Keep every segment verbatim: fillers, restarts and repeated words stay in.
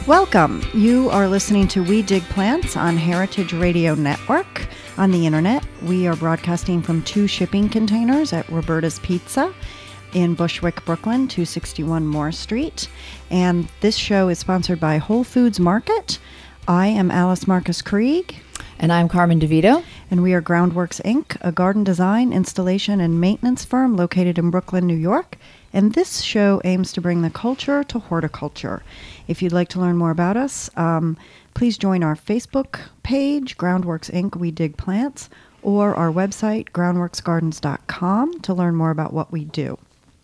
Welcome. You are listening to We Dig Plants on Heritage Radio Network. On the internet, we are broadcasting from two shipping containers at Roberta's Pizza in Bushwick, Brooklyn, two sixty-one Moore Street. And this show is sponsored by Whole Foods Market. I am Alice Marcus Krieg. And I'm Carmen DeVito. And we are Groundworks, Incorporated, a garden design, installation, and maintenance firm located in Brooklyn, New York. And this show aims to bring the culture to horticulture. If you'd like to learn more about us, um, please join our Facebook page, Groundworks, Incorporated, We Dig Plants, or our website, groundworks gardens dot com, to learn more about what we do.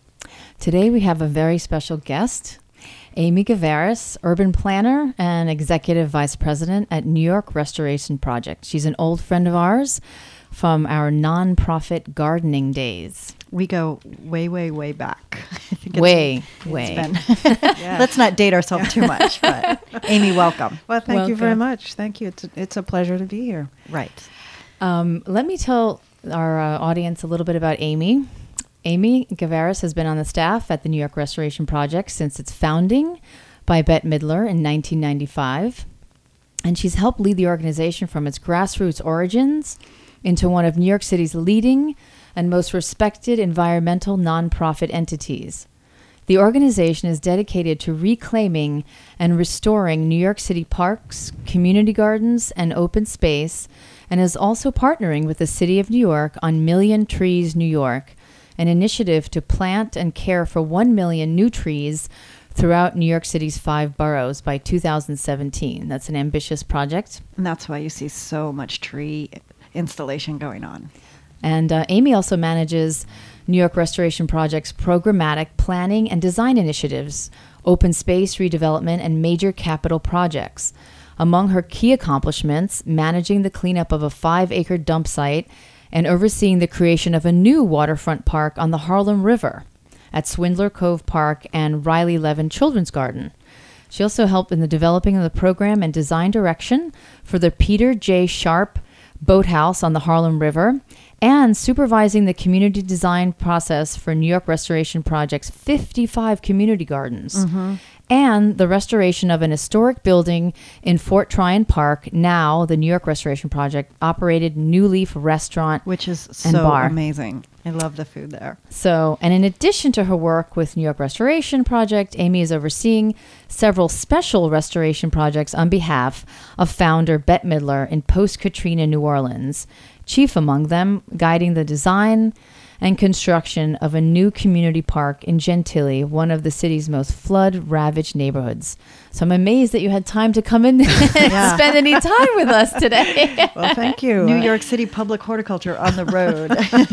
Today we have a very special guest, Amy Gavaris, urban planner and executive vice president at New York Restoration Project. She's an old friend of ours from our nonprofit gardening days. We go way, way, way back. I think way, it's, way. It's been yeah. Let's not date ourselves too much, but Amy, welcome. Well, thank welcome. you very much. Thank you. It's a, it's a pleasure to be here. Right. Um, let me tell our uh, audience a little bit about Amy. Amy Gavaris has been on the staff at the New York Restoration Project since its founding by Bette Midler in nineteen ninety-five. And she's helped lead the organization from its grassroots origins into one of New York City's leading and most respected environmental nonprofit entities. The organization is dedicated to reclaiming and restoring New York City parks, community gardens, and open space, and is also partnering with the City of New York on Million Trees New York, an initiative to plant and care for one million new trees throughout New York City's five boroughs by two thousand seventeen. That's an ambitious project. And that's why you see so much tree installation going on. And uh, Amy also manages New York Restoration Project's programmatic planning and design initiatives, open space redevelopment, and major capital projects. Among her key accomplishments, managing the cleanup of a five-acre dump site and overseeing the creation of a new waterfront park on the Harlem River at Swindler Cove Park and Riley Levin Children's Garden. She also helped in the developing of the program and design direction for the Peter J. Sharp Boathouse on the Harlem River, and supervising the community design process for New York Restoration Project's fifty-five community gardens, mm-hmm. and the restoration of an historic building in Fort Tryon Park, now the New York Restoration Project operated New Leaf Restaurant, which is and so bar. amazing. I love the food there. So, and in addition to her work with New York Restoration Project, Amy is overseeing several special restoration projects on behalf of founder Bette Midler in post-Katrina New Orleans. Chief among them, guiding the design and construction of a new community park in Gentilly, one of the city's most flood-ravaged neighborhoods. So I'm amazed that you had time to come in and yeah. spend any time with us today. Well, thank you. New York City Public Horticulture on the road.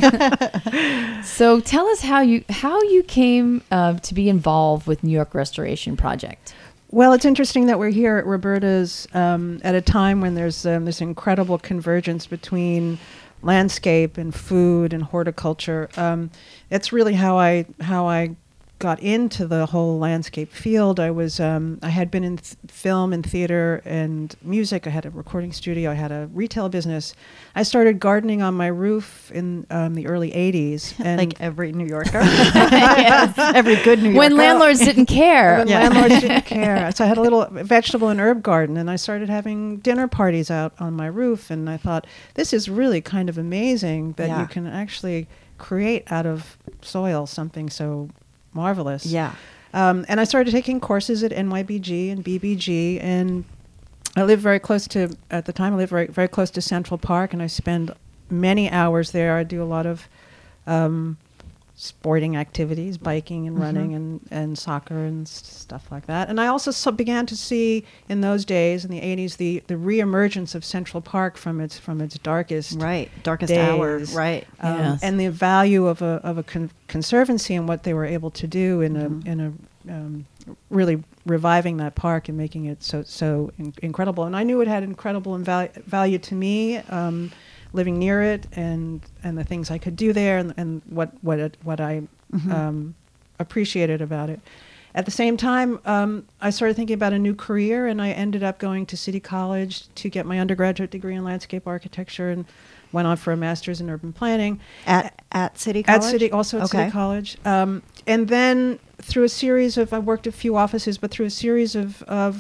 So tell us how you how you came uh, to be involved with New York Restoration Project. Well, it's interesting that we're here at Roberta's um, at a time when there's um, this incredible convergence between landscape and food and horticulture. Um, it's really how I how I got into the whole landscape field. I was um, I had been in th- film and theater and music. I had a recording studio. I had a retail business. I started gardening on my roof in um, the early eighties. And like every New Yorker. Yes. Every good New Yorker. When landlords didn't care. When yeah. landlords didn't care. So I had a little vegetable and herb garden, and I started having dinner parties out on my roof. And I thought, this is really kind of amazing that yeah. you can actually create out of soil something so marvelous. Yeah. Um, and I started taking courses at N Y B G and B B G, and I lived very close to, at the time, I lived very, very close to Central Park, and I spend many hours there. I do a lot of um, sporting activities, biking and mm-hmm. running and, and soccer and s- stuff like that. And I also so began to see in those days, in the eighties, the, the reemergence of Central Park from its from its darkest right darkest days. hour, right, um, yes. and the value of a of a con- conservancy and what they were able to do in mm-hmm. a in a um, really reviving that park and making it so so in- incredible. And I knew it had incredible inval- value to me. Um, living near it and, and the things I could do there and, and what what it, what I mm-hmm. um, appreciated about it. At the same time, um, I started thinking about a new career, and I ended up going to City College to get my undergraduate degree in landscape architecture and went on for a master's in urban planning. At at City College? At City, also at okay. City College. Um, and then through a series of, I worked a few offices, but through a series of, of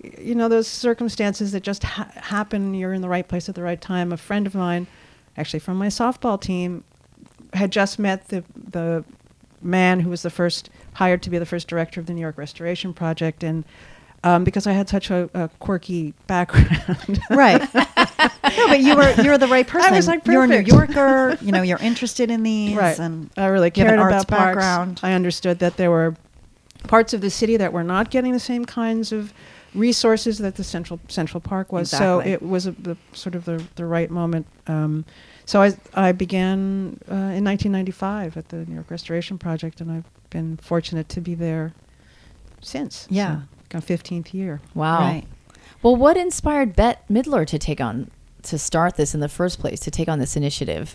you know, those circumstances that just ha- happen. You're in the right place at the right time. A friend of mine, actually from my softball team, had just met the the man who was the first hired to be the first director of the New York Restoration Project, and um, because I had such a, a quirky background, right? No, but you were you were the right person. I was like, you're a New perfect. Yorker. You know, you're interested in these, right? and I really you have cared an about arts parks. background. I understood that there were parts of the city that were not getting the same kinds of resources that the central Central Park was. So Exactly. it was a, the sort of the, the right moment. Um, so I I began uh, in nineteen ninety-five at the New York Restoration Project, and I've been fortunate to be there since. Yeah. So, our fifteenth year. Wow. Right. Well, what inspired Bette Midler to take on, to start this in the first place, to take on this initiative?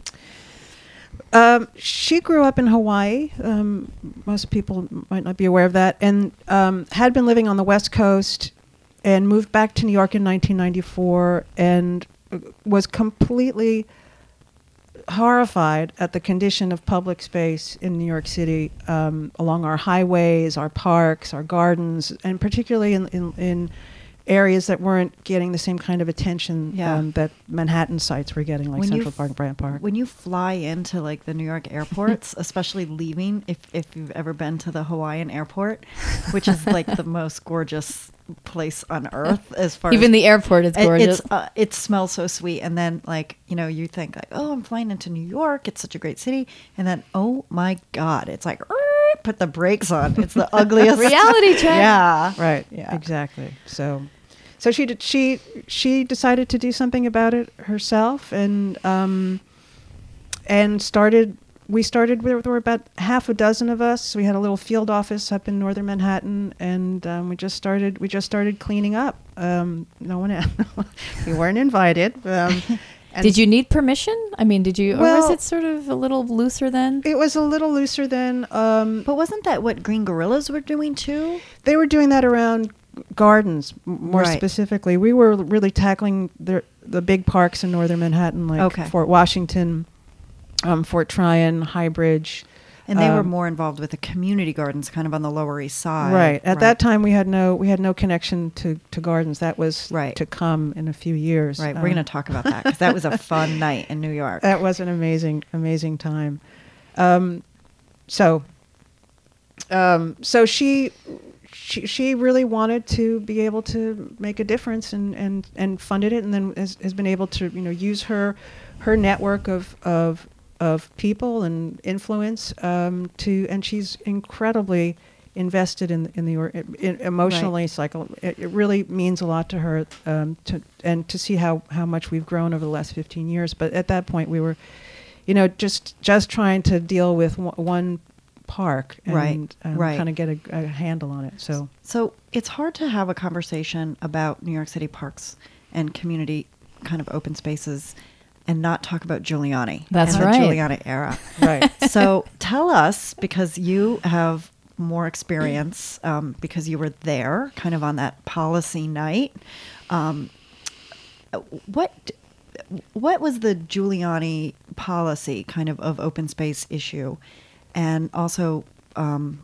Um, she grew up in Hawaii. Um, most people might not be aware of that, and um, had been living on the West Coast, and moved back to New York in nineteen ninety-four, and uh, was completely horrified at the condition of public space in New York City, um, along our highways, our parks, our gardens, and particularly in in, in areas that weren't getting the same kind of attention Yeah. um, that Manhattan sites were getting, like When you Central f- Park and Bryant Park. When you fly into like the New York airports, especially leaving, if if you've ever been to the Hawaiian airport, which is like the most gorgeous place on earth as far Even as the airport is It- gorgeous. It's uh, it smells so sweet, and then like you know you think like, oh, I'm flying into New York. It's such a great city, and then oh my God, it's like "Er," put the brakes on. It's the ugliest Reality check. Yeah, Right. Yeah. Exactly. So, so she did. She she decided to do something about it herself, and um, and started. We started. There were about half a dozen of us. We had a little field office up in northern Manhattan, and um, we just started. We just started cleaning up. Um, no one. We weren't invited. Um, and Did you need permission? I mean, did you, or was Well- it sort of a little looser then? It was a little looser then. Um, But wasn't that what Green Gorillas were doing too? They were doing that around gardens, m- more Right. specifically. We were really tackling the the big parks in northern Manhattan, like Okay. Fort Washington, um, Fort Tryon, High Bridge. And they were Um, more involved with the community gardens, kind of on the Lower East Side. Right. At that time, we had no we had no connection to, to gardens. That was Right. to come in a few years. Right. Um, We're going to talk about that because that was a fun night in New York. That was an amazing, amazing time. Um, so, um, so she, she, she really wanted to be able to make a difference, and, and, and funded it, and then has, has been able to, you know, use her, her network of, of, of people and influence um, to, and she's incredibly invested in in the or, in, emotionally cycle. It, it really means a lot to her, um, to and to see how how much we've grown over the last fifteen years. But at that point, we were, you know, just just trying to deal with one, one park and Right, um, right. kind of get a, a handle on it. So So it's hard to have a conversation about New York City parks and community kind of open spaces and not talk about Giuliani. That's and right. The Giuliani era. right. So tell us, because you have more experience, um, because you were there kind of on that policy night. Um, what what was the Giuliani policy kind of of open space issue? And also, um,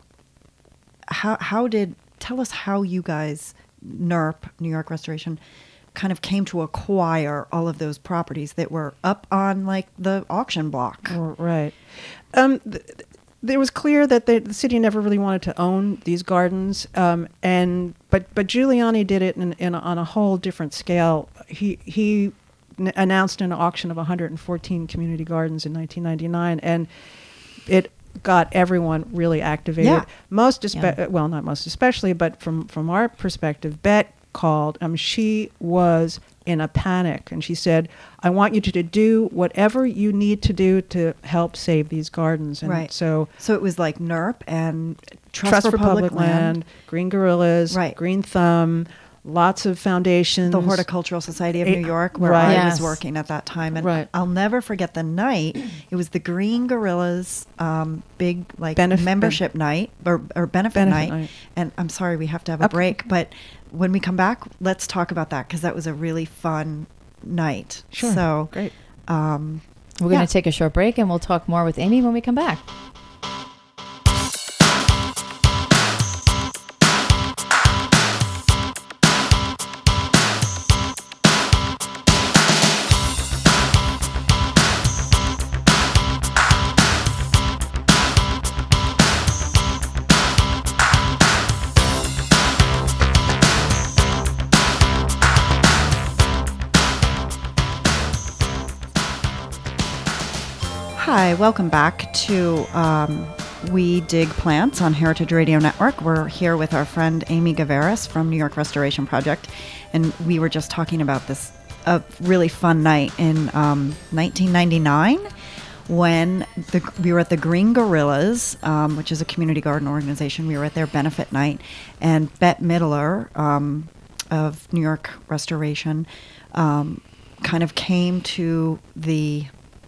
how how did tell us how you guys, N E R P, New York Restoration, kind of came to acquire all of those properties that were up on like the auction block. R- Right. Um, th- th- there was clear that the, the city never really wanted to own these gardens, um, and but but Giuliani did it in, in a, on a whole different scale. He he n- announced an auction of one hundred fourteen community gardens in nineteen ninety-nine, and it got everyone really activated. Yeah. Most, espe- Yeah. uh, well, not most especially, but from from our perspective, Bette called. Um, she was in a panic, and she said, "I want you to, to do whatever you need to do to help save these gardens." And Right. so, So it was like N E R P and Trust, Trust for, Public, Land, Green Gorillas, Right. Green Thumb, lots of foundations. the Horticultural Society of It- New York, where right. I Yes. was working at that time. And Right. I'll never forget the night. It was the Green Gorillas um, big like Benef- membership night or, or benefit, Benefit night. night. And I'm sorry, we have to have a Okay. break. But when we come back, let's talk about that because that was a really fun night. Sure. So Great. Um, We're Yeah. going to take a short break and we'll talk more with Amy when we come back. Hi, welcome back to um, We Dig Plants on Heritage Radio Network. We're here with our friend Amy Gavaris from New York Restoration Project, and we were just talking about this a really fun night in um, nineteen ninety-nine when the, we were at the Green Gorillas, um, which is a community garden organization. We were at their benefit night, and Bette Midler um, of New York Restoration um, kind of came to the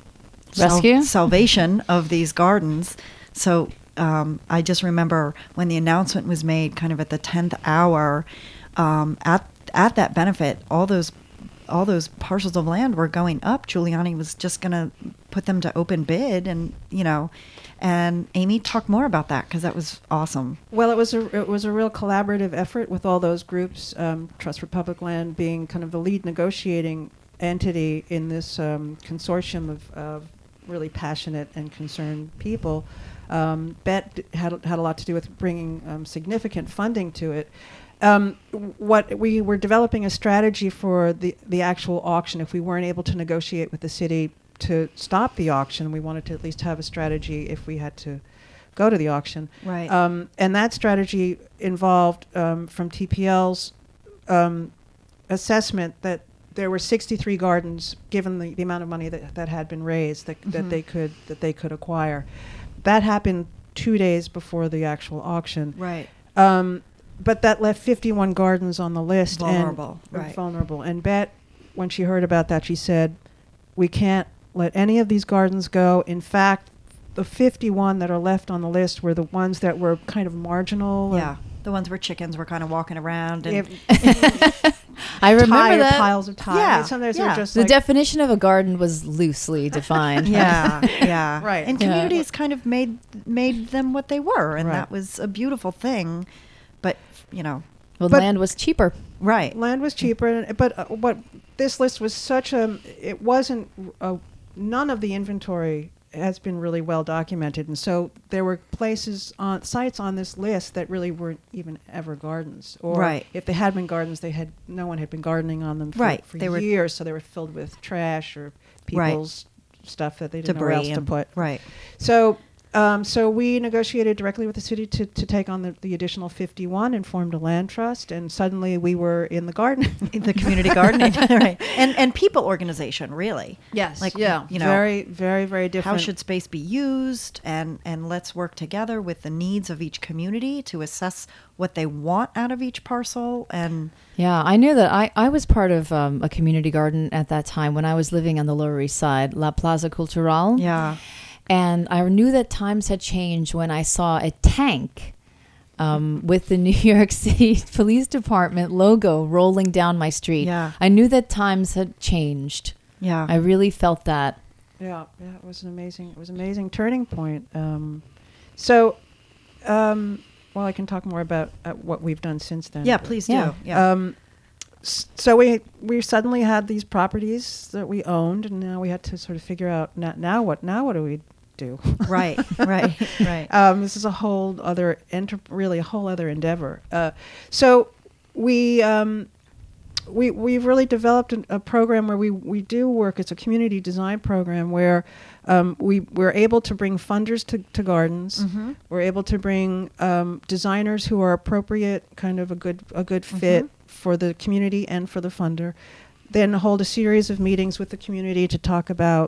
rescue sal- salvation of these gardens. So um, I just remember when the announcement was made, kind of at the tenth hour, um, at at that benefit, all those all those parcels of land were going up. Giuliani was just going to put them to open bid, and you know, and Amy, talk more about that because that was awesome. Well, it was a it was a real collaborative effort with all those groups. Um, Trust for Public Land being kind of the lead negotiating entity in this um, consortium of, of really passionate and concerned people. Um, Bette had had a lot to do with bringing um, significant funding to it. Um, what we were developing a strategy for the the actual auction. If we weren't able to negotiate with the city to stop the auction, we wanted to at least have a strategy if we had to go to the auction. Right. Um, and that strategy involved um, from T P L's um, assessment that there were sixty-three gardens, given the, the amount of money that, that had been raised, that, Mm-hmm. that they could that they could acquire. That happened two days before the actual auction. Right. Um, but that left fifty-one gardens on the list. Vulnerable, And, right. Vulnerable. And Bette, when she heard about that, she said, we can't let any of these gardens go. In fact, the fifty-one that are left on the list were the ones that were kind of marginal. and Yeah. The ones where chickens were kind of walking around and if- I remember tire that. piles of tires. Yeah, Sometimes yeah. they're just The like, definition of a garden was loosely defined. yeah, yeah, Right. And Yeah. communities kind of made made them what they were, and Right. that was a beautiful thing. But you know, Well, But- land was cheaper. right? land was cheaper, and, but uh, what this list was such a, it wasn't, uh, none of the inventory has been really well documented, and so there were places on sites on this list that really weren't even ever gardens, or Right. if they had been gardens, they had no one had been gardening on them for, Right. for They were- years, so they were filled with trash or Right. people's stuff that they didn't know where Debris else to and- put. Right. So, um, so we negotiated directly with the city to, to take on the, the additional fifty-one and formed a land trust, and suddenly we were in the garden. The community gardening, right? And and people organization, really. Yes. Like, yeah. you know, very, very, very different. How should space be used, and and let's work together with the needs of each community to assess what they want out of each parcel. And Yeah, I knew that. I, I was part of um, a community garden at that time when I was living on the Lower East Side, La Plaza Cultural. yeah, And I knew that times had changed when I saw a tank um, with the New York City Police Department logo rolling down my street. Yeah. I knew that times had changed. yeah, I really felt that. Yeah, yeah, it was an amazing, it was an amazing turning point. Um, so, um, well, I can talk more about uh, what we've done since then. yeah. but- Please Yeah. do. Yeah. Um, s- so we we suddenly had these properties that we owned, and now we had to sort of figure out now, now what now what do we do? right. Right. Right. Um, this is a whole other enter- really a whole other endeavor. Uh, so we um, we we've really developed an, a program where we, we do work. It's a community design program where um, we we're able to bring funders to, to gardens. Mm-hmm. We're able to bring um, designers who are appropriate, kind of a good a good fit for the community and for the funder. Then hold a series of meetings with the community to talk about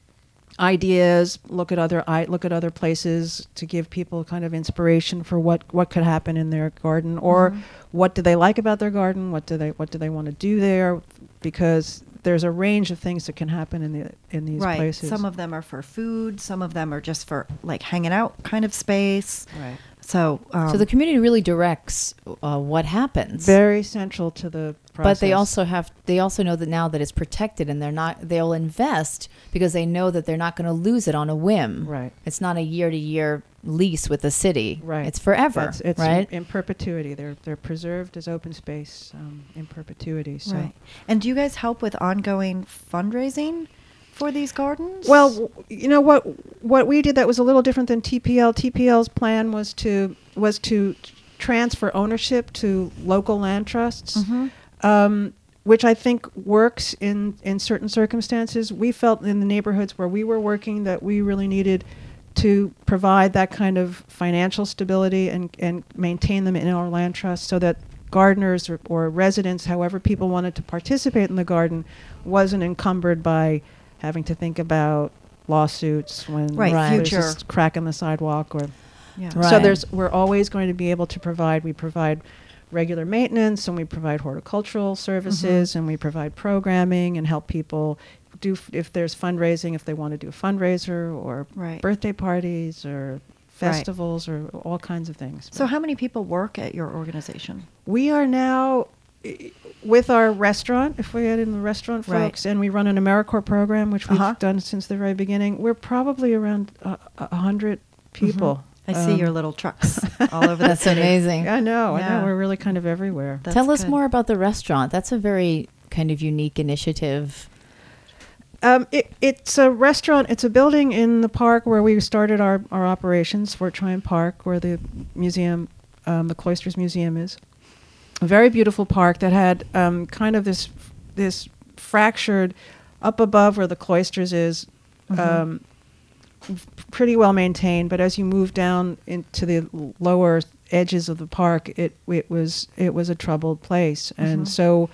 ideas, look at other I look at other places to give people kind of inspiration for what, what could happen in their garden, or Mhm. what do they like about their garden, what do they what do they want to do there, because there's a range of things that can happen in the in these Right. places. Some of them are for food. Some of them are just for like hanging out kind of space. right. So, um, So the community really directs uh, what happens. Very central to the process. But they also have they also know that now that it's protected, and they're not they'll invest because they know that they're not going to lose it on a whim. right. It's not a year to year lease with the city. Right. It's forever. It's, it's right. in, in perpetuity. They're they're preserved as open space um, in perpetuity. So. right. And do you guys help with ongoing fundraising for these gardens? Well, w- you know what what we did that was a little different than T P L. T P L's plan was to was to transfer ownership to local land trusts. Mhm. Um, which I think works in, in certain circumstances. We felt in the neighborhoods where we were working that we really needed to provide that kind of financial stability and, and maintain them in our land trust so that gardeners or, or residents, however people wanted to participate in the garden, wasn't encumbered by having to think about lawsuits when Right, Right. there's future. just crack in the sidewalk. Or Yeah. Right. So there's we're always going to be able to provide, we provide regular maintenance and we provide horticultural services and we provide programming and help people do, f- if there's fundraising, if they want to do a fundraiser or Right. birthday parties or festivals or all kinds of things. So how many people work at your organization? We are now i- with our restaurant, if we add in the restaurant Right. folks, and we run an AmeriCorps program, which we've Uh-huh. done since the very beginning, we're probably around uh, a hundred people. I see Um, your little trucks all over the That's city. amazing. I know, I Yeah. know. We're really kind of everywhere. That's Tell us good. more about the restaurant. That's a very kind of unique initiative. Um, it, it's a restaurant. It's a building in the park where we started our, our operations, Fort Tryon Park, where the museum, um, the Cloisters Museum is. A very beautiful park that had um, kind of this this fractured up above where the Cloisters is, um, f- pretty well maintained. But as you move down into the l- lower edges of the park, it it was it was a troubled place, and so.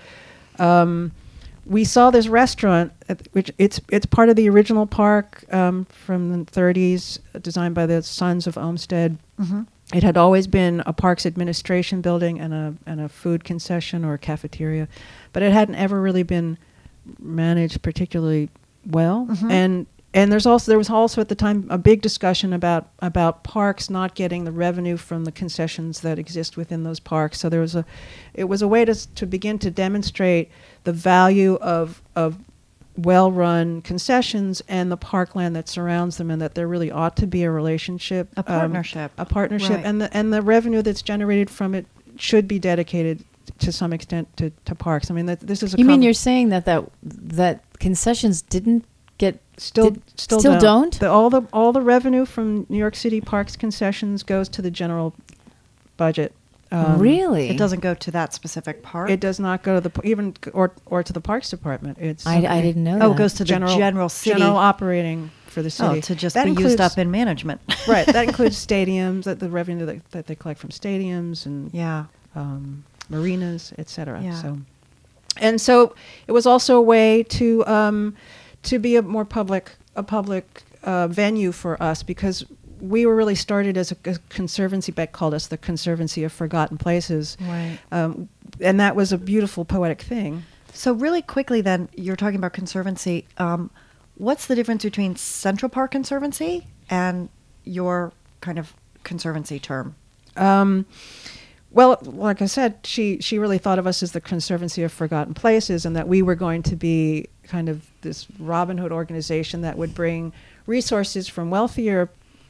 Um, we saw this restaurant, at, which it's it's part of the original park um, from the thirties, uh, designed by the Sons of Olmsted. Mhm. It had always been a parks administration building and a and a food concession or a cafeteria, but it hadn't ever really been managed particularly well. Mhm. And and there's also there was also at the time a big discussion about about parks not getting the revenue from the concessions that exist within those parks. So there was a, it was a way to s- to begin to demonstrate the value of of well-run concessions and the parkland that surrounds them, and that there really ought to be a relationship, A um, partnership. a partnership, Right. and the and the revenue that's generated from it should be dedicated to some extent to, to parks. I mean, that this is a You mean com- you're saying that that that concessions didn't get still did- still, still don't. don't? The, all the all the revenue from New York City parks concessions goes to the general budget. Um, really? It doesn't go to that specific park. It does not go to the p- even c- or or to the Parks Department. It's I, I didn't know. Oh, that. it goes to the general city. general operating for the city. Oh, to just That be used includes- up in management. Right. That includes stadiums, that the revenue that, that they collect from stadiums and Yeah. um, marinas, et cetera. Yeah. So, and so it was also a way to um, to be a more public a public uh, venue for us, because we were really started as a, a conservancy. Beck called us the Conservancy of Forgotten Places, Right. um, and that was a beautiful poetic thing. So really quickly then, you're talking about conservancy. Um, what's the difference between Central Park Conservancy and your kind of conservancy term? Um, well, like I said, she she really thought of us as the Conservancy of Forgotten Places, and that we were going to be kind of this Robin Hood organization that would bring resources from wealthier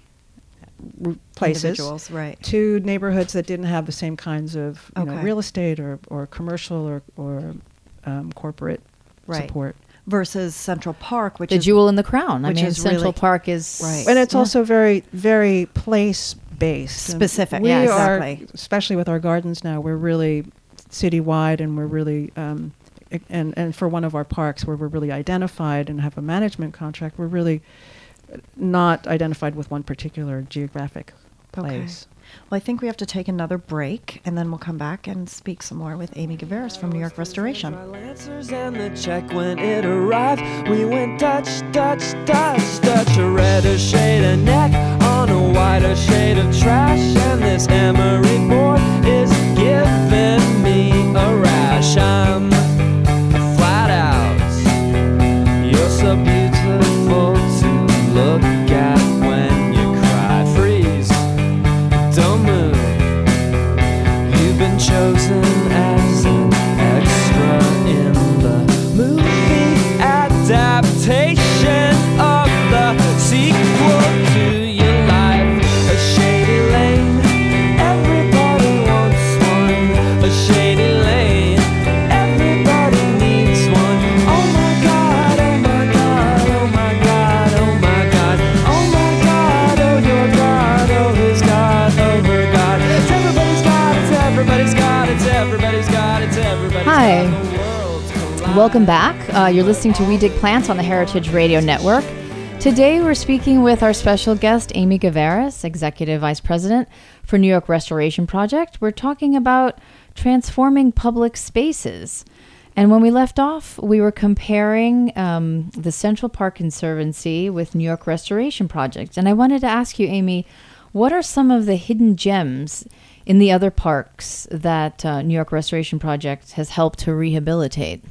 r- places Individuals, right. to neighborhoods that didn't have the same kinds of you know, Okay. real estate or, or commercial or, or um, corporate Right. support. Versus Central Park, which the is jewel in the crown. I which mean, is Central really- Park is Right. And it's yeah. also very, very place based, Specific, We yeah, are, exactly. especially with our gardens now, we're really citywide, and we're really, um, i- and and for one of our parks where we're really identified and have a management contract, we're really not identified with one particular geographic Okay. place. Well, I think we have to take another break, and then we'll come back and speak some more with Amy Gaveris from New York Restoration. Lancers and the check when it arrived, we went touch, touch, touch, touch. A redder shade of neck on a whiter shade of trash, and this emery board is giving me a rash. I'm flat out. You're so beautiful to look at when you cry. Freeze, don't move. You've been chosen as an extra in the movie adaptation of the sequel to your life. A shady lane, every Welcome back. Uh, you're listening to We Dig Plants on the Heritage Radio Network. Today we're speaking with our special guest, Amy Gavaris, Executive Vice President for New York Restoration Project. We're talking about transforming public spaces. And when we left off, we were comparing um, the Central Park Conservancy with New York Restoration Project. And I wanted to ask you, Amy, what are some of the hidden gems in the other parks that uh, New York Restoration Project has helped to rehabilitate?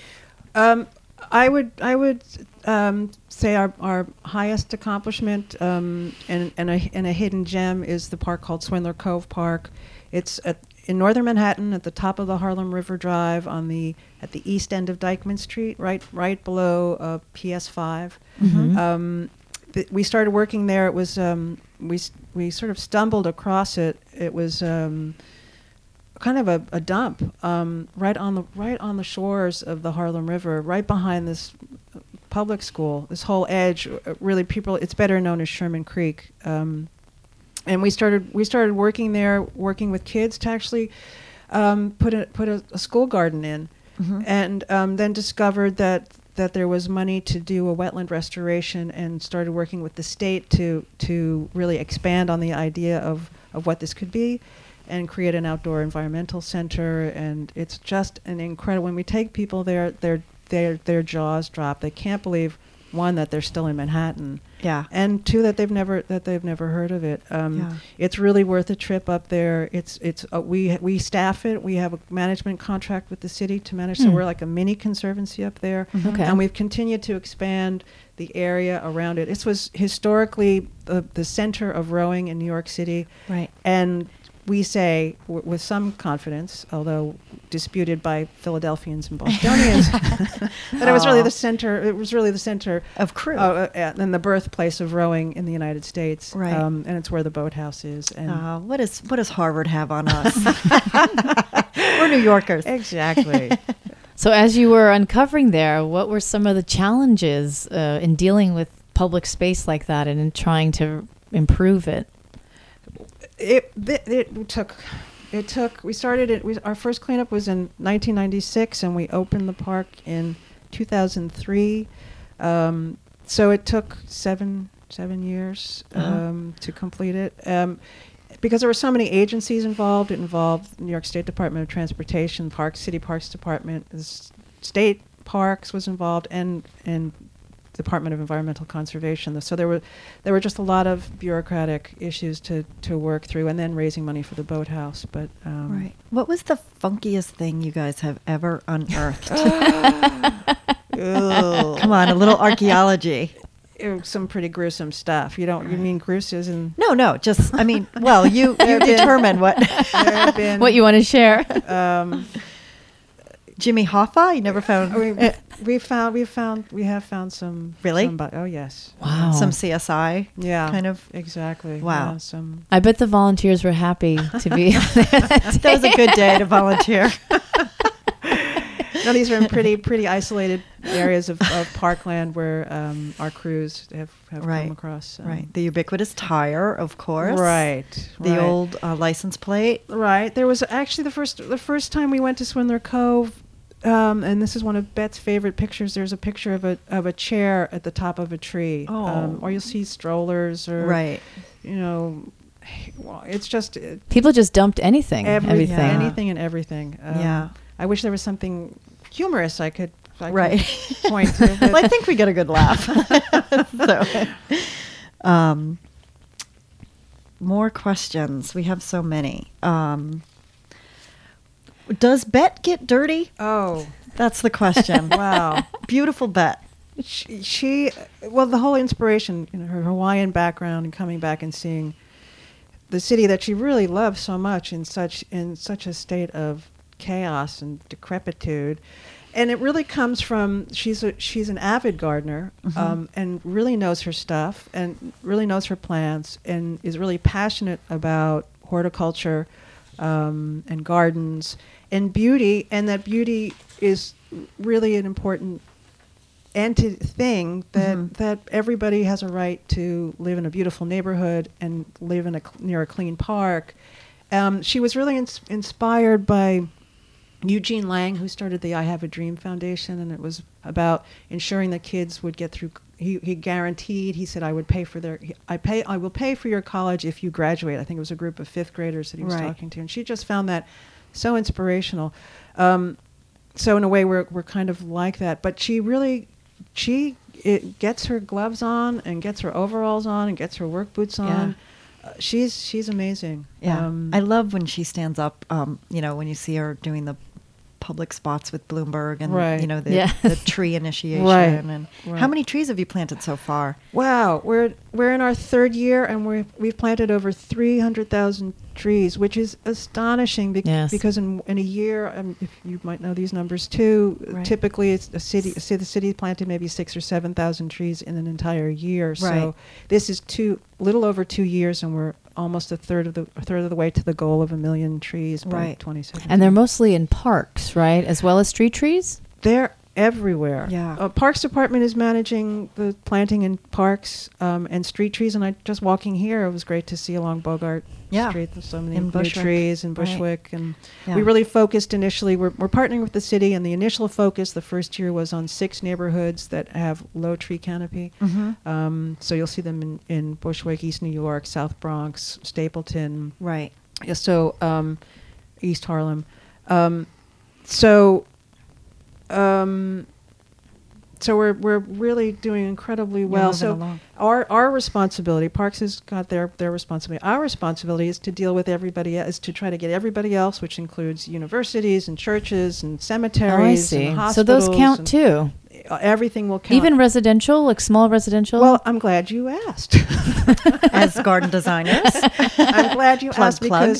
Um, I would I would um, say our, our highest accomplishment um, and, and, a, and a hidden gem is the park called Swindler Cove Park. It's at, in northern Manhattan at the top of the Harlem River Drive on the at the east end of Dyckman Street, right right below uh, P S five. Mm-hmm. Um, th- we started working there. It was um, we we sort of stumbled across it. It was um, kind of a, a dump um, right on the right on the shores of the Harlem River, right behind this public school. This whole edge, uh, really, people. It's better known as Sherman Creek. Um, and we started we started working there, working with kids to actually um, put a put a, a school garden in, Mm-hmm. and um, then discovered that that there was money to do a wetland restoration, and started working with the state to to really expand on the idea of, of what this could be, and create an outdoor environmental center. And it's just an incredible. When we take people there, their their their jaws drop. They can't believe, one, that they're still in Manhattan, Yeah. and two, that they've never that they've never heard of it. Um, Yeah. It's really worth a trip up there. It's it's uh, we we staff it. We have a management contract with the city to manage. So Hmm. we're like a mini conservancy up there, Mhm. Okay. and we've continued to expand the area around it. This was historically the the center of rowing in New York City, Right. and we say w- with some confidence, although disputed by Philadelphians and Bostonians, that it was really Aw. the center. It was really the center Of crew. uh, uh, and the birthplace of rowing in the United States. Right. Um, and it's where the boathouse is. And Uh, what is what does Harvard have on us? We're New Yorkers. exactly. So as you were uncovering there, what were some of the challenges uh, in dealing with public space like that and in trying to improve it? it, it it took it took we started it we, our first cleanup was in nineteen ninety-six, and we opened the park in two thousand three. Um, so it took seven seven years Uh-huh. um, to complete it. Um, because there were so many agencies involved. It involved New York State Department of Transportation, Park City Parks Department, the s- state parks was involved, and and Department of Environmental Conservation. So there were there were just a lot of bureaucratic issues to, to work through, and then raising money for the boathouse. But um, Right. What was the funkiest thing you guys have ever unearthed? ugh, Come on, a little archaeology. it was some pretty gruesome stuff. You don't you mean gruesome? And No, no, just I mean, well, you you There have been- determine what. there have been What you want to share? um, Jimmy Hoffa, you never found we, we found we found we have found some Really? some bo- oh yes, Wow. some C S I yeah, kind of. exactly. Wow. Yeah, some I bet the volunteers were happy to be. That was a good day to volunteer. no, these are in pretty pretty isolated areas of, of parkland where um, our crews have, have Right. come across. um, Right. The ubiquitous tire, of course. Right. The right. old uh, license plate. Right. There was actually the first the first time we went to Swindler Cove, um, and this is one of Bet's favorite pictures. There's a picture of a of a chair at the top of a tree, Oh. um, or you'll see strollers, or Right. you know, well, it's just uh, People just dumped anything, every- everything. Yeah. anything and everything. Um, Yeah. I wish there was something humorous I could, I could Right. point to. but- Well, I think we get a good laugh. So, um, more questions. We have so many. Um, does Bet get dirty? oh, That's the question. wow. Beautiful Bet. she, she well the whole inspiration, you know, her Hawaiian background and coming back and seeing the city that she really loves so much in such in such a state of chaos and decrepitude. And it really comes from she's a she's an avid gardener, Mhm. um, and really knows her stuff and really knows her plants and is really passionate about horticulture um, and gardens and beauty, and that beauty is really an important enti- thing that Mhm. that everybody has a right to live in a beautiful neighborhood and live in a cl- near a clean park. Um, she was really ins- inspired by Eugene Lang, who started the I Have a Dream Foundation, and it was about ensuring that kids would get through. He, he guaranteed. He said, "I would pay for their. I pay. I will pay for your college if you graduate." I think it was a group of fifth graders that he was Right. talking to, and she just found that so inspirational. Um, so in a way, we're we're kind of like that. But she really, she it gets her gloves on and gets her overalls on and gets her work boots on. Uh, she's she's amazing. Yeah, Um, I love when she stands up. Um, you know, when you see her doing the public spots with Bloomberg and Right. you know the, Yeah. the tree initiation. Right. And Right. how many trees have you planted so far? Wow, we're we're in our third year, and we we've planted over three hundred thousand trees, which is astonishing. Bec- Yes. Because in in a year, um, if you might know these numbers too, Right. typically it's a city. Say the city planted maybe six or seven thousand trees in an entire year. Right. So this is two, little over two years, and we're almost a third of the a third of the way to the goal of a million trees by Right. twenty seventeen. And they're mostly in parks, right? As well as street trees? They're everywhere. Yeah. Uh, Parks Department is managing the planting in parks um, and street trees. And I just walking here, it was great to see along Bogart Yeah. Street. There's so many In new Bushwick. trees in Right. Bushwick. And Yeah. we really focused initially. We're, we're partnering with the city, and the initial focus the first year was on six neighborhoods that have low tree canopy. Mm-hmm. Um, so you'll see them in, in Bushwick, East New York, South Bronx, Stapleton, Right. yeah, so um, East Harlem. Um, so um, so we're we're really doing incredibly You're well. moving So along. our our responsibility, Parks has got their their responsibility. Our responsibility is to deal with everybody else, is to try to get everybody else, which includes universities and churches and Oh, I cemeteries see. and So those hospitals count and, too. uh, everything will count. Even residential, like small residential? well, I'm glad you asked. As garden designers. I'm glad you Plug, asked plug.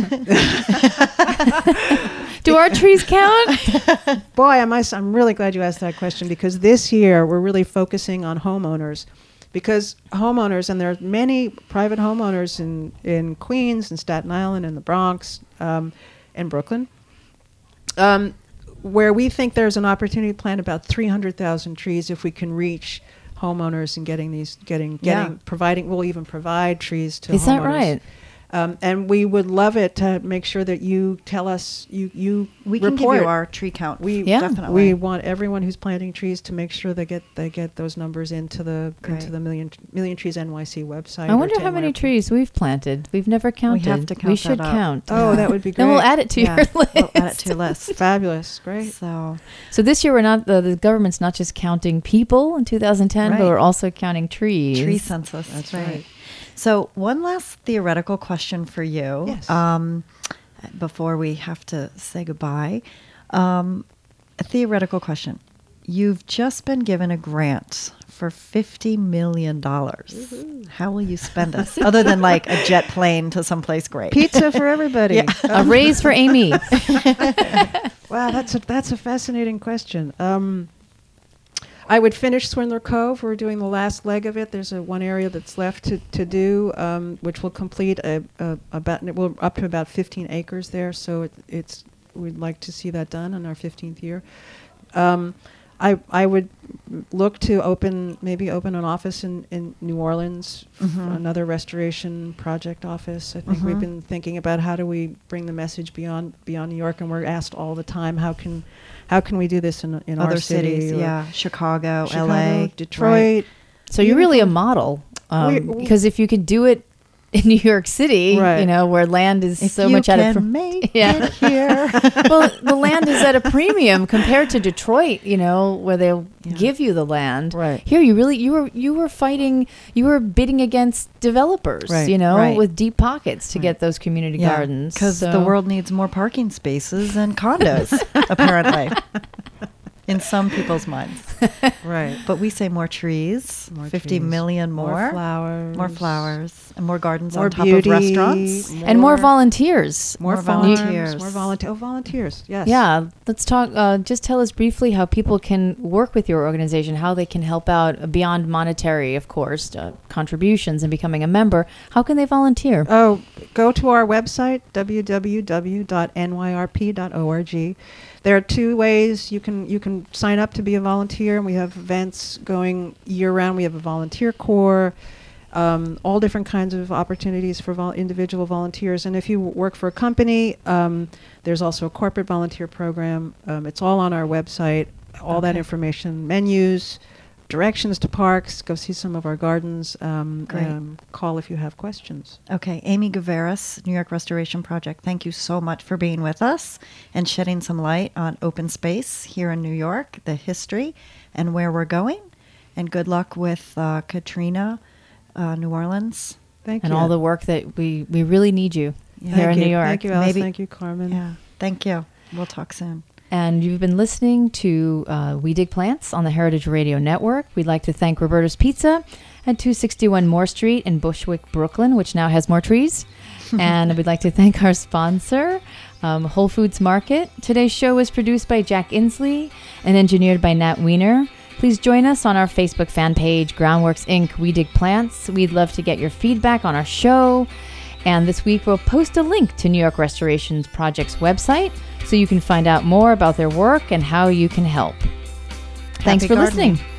because Do our trees count? Boy, am I, s- I'm really glad you asked that question, because this year we're really focusing on homeowners. Because homeowners, and there are many private homeowners in, in Queens and Staten Island and the Bronx um, and Brooklyn, um, where we think there's an opportunity to plant about three hundred thousand trees if we can reach homeowners and getting these, getting, getting, Yeah. providing, we'll even provide trees to Is homeowners. that right? Um, and we would love it to make sure that you tell us, you, you We can report. give you our tree count. We Yeah. definitely. we want everyone who's planting trees to make sure they get they get those numbers into the Great. into the million million trees N Y C website. I or wonder to how many N Y R P. trees we've planted. We've never counted. have to count We should that up. count. Oh, that would be great. Then we'll add it to Yeah, your list. we'll add it to your list. Fabulous, great. So So this year we're not the, the government's not just counting people in two thousand ten, Right. but we're also counting trees. tree census. That's right. So one last theoretical question for you. Yes. Um, before we have to say goodbye. Um, a theoretical question. You've just been given a grant for fifty million dollars. How will you spend it? Other than like a jet plane to someplace great. Pizza for everybody. Yeah. A raise for Amy. Wow, that's a that's a fascinating question. Um, I would finish Swindler Cove. We're doing the last leg of it. There's a one area that's left to, to do, um, which will complete a, a about we're up to about fifteen acres there. So it, it's we'd like to see that done in our fifteenth year. Um, I I would look to open maybe open an office in, in New Orleans, f- Mhm. another restoration project office. I think we've Mhm. been thinking about how do we bring the message beyond beyond New York, and we're asked all the time how can how can we do this in in Other our city cities, or yeah. Chicago, Chicago, L A, Detroit. So you're really a Beautiful. model. Um, We- we- because if you can do it in New York City, Right. you know, where land is If so you much can at a pr- make Yeah. it here. well, the land is at a premium compared to Detroit, you know, where they'll Yeah. give you the land. Right. Here, you really you were you were fighting, you were bidding against developers, Right. you know, Right. with deep pockets to Right. get those community gardens. Because the So- world needs more parking spaces and condos, apparently, in some people's minds. Right. But we say more trees, More fifty trees. million more, More flowers. more flowers, and more gardens More on top beauty. of restaurants. and more volunteers. More, More farms, volunteers. More volunteer. Oh, volunteers. Yes. Yeah, let's talk. Uh, just tell us briefly how people can work with your organization, how they can help out beyond monetary, of course, uh, contributions and becoming a member. How can they volunteer? Oh, go to our website, w w w dot n y r p dot org. There are two ways you can you can sign up to be a volunteer, and we have events going year round. We have a volunteer corps. um, all different kinds of opportunities for vol- individual volunteers. And if you work for a company, um, there's also a corporate volunteer program. Um, it's all on our website, all that Okay. information, menus, directions to parks, go see some of our gardens. Um, Great. um, call if you have questions. Okay, Amy Guveras, New York Restoration Project, thank you so much for being with us and shedding some light on open space here in New York, the history, and where we're going. And good luck with uh, Katrina, uh, New Orleans. Thank and you. all the work that we, we really need you Yeah. here Thank in you. New York. Thank you, Alice. Maybe- Thank you, Carmen. Yeah, thank you. We'll talk soon. And you've been listening to uh, We Dig Plants on the Heritage Radio Network. We'd like to thank Roberta's Pizza at two sixty-one Moore Street in Bushwick, Brooklyn, which now has more trees. And we'd like to thank our sponsor, um, Whole Foods Market. Today's show was produced by Jack Inslee and engineered by Nat Weiner. Please join us on our Facebook fan page, Groundworks Incorporated. We Dig Plants. We'd love to get your feedback on our show. And this week we'll post a link to New York Restoration Project's website so you can find out more about their work and how you can help. Thanks Happy for gardening. listening.